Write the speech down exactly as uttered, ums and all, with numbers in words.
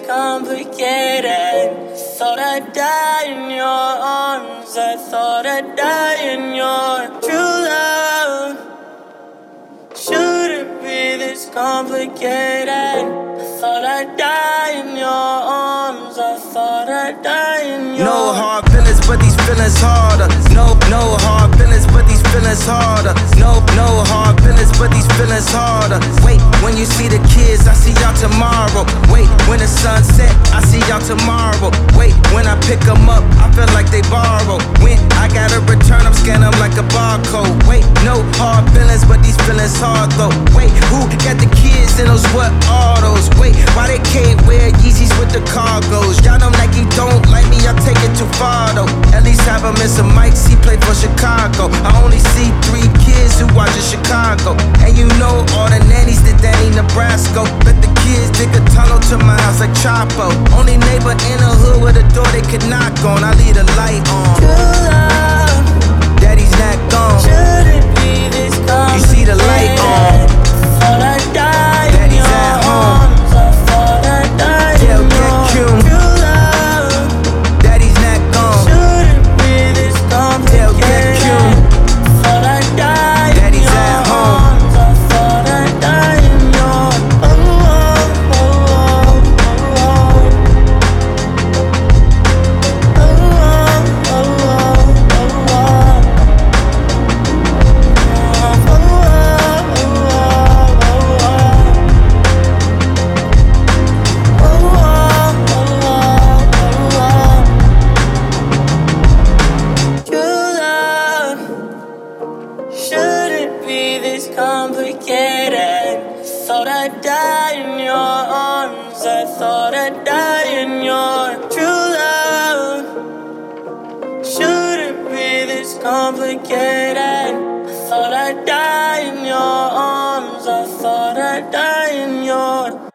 complicated. Thought I'd die in your arms. I thought I'd die in your true love. Shouldn't be this complicated. I thought I'd die in your arms. I thought I'd die in your. No hard feelings, but these feelings harder. No, no hard feelings, but these feelings harder. No, no hard feelings, but these feelings harder. Wait, when you see the kids, I see y'all tomorrow. Wait, when the sun set, I see y'all tomorrow. Wait, when I pick them up, I feel like they borrow. When I gotta return, I'm scanning them like a barcode. Wait, no hard feelings, but these feelings hard though. Wait, who got the kids in those what autos? Wait, why they can't wear Yeezys with the cargos? Y'all know Nike don't like me, I take it too far though. At least have him in some mics, he played for Chicago. I only see three kids who watch in Chicago. And you know all the nannies that Danny Nebraska. Bet the kids dig a tunnel to my house like Chapo. Only neighbor in the hood with a door they could knock on. I leave the light on. True love. Daddy's not gone. Shouldn't be this complicated. You see the light on. Thought I'd die in Daddy's your at home. arms. I thought I'd die Tell in Get your Cume. true love. Daddy's not gone. Shouldn't be this Tell Get complicated. Cume. Thought I'd die in Daddy's your at home. arms. I thought I'd die in your. Oh, oh, oh, oh, oh. Oh, oh, oh, oh, oh. Shouldn't be this complicated. Thought I'd die in your arms. I thought I'd die in your true love. Shouldn't be this complicated. I thought I'd die in your arms. I thought I'd die in your.